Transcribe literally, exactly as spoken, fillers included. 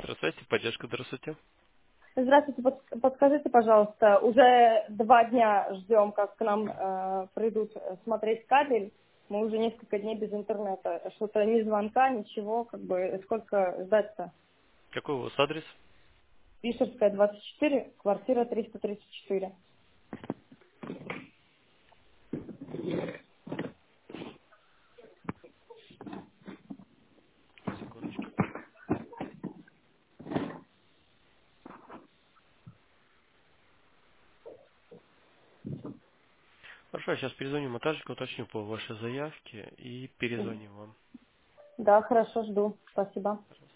Здравствуйте, поддержка, здравствуйте. Здравствуйте, под- подскажите, пожалуйста, уже два дня ждем, как к нам э, придут э, смотреть кабель. Мы уже несколько дней без интернета. Что-то ни звонка, ничего, как бы сколько ждать-то? Какой у вас адрес? Пишерская, двадцать четыре, квартира триста тридцать четыре. Секундочку. Хорошо, я сейчас перезвоним монтажнику, уточню по вашей заявке и перезвоним вам. Да, хорошо, жду. Спасибо.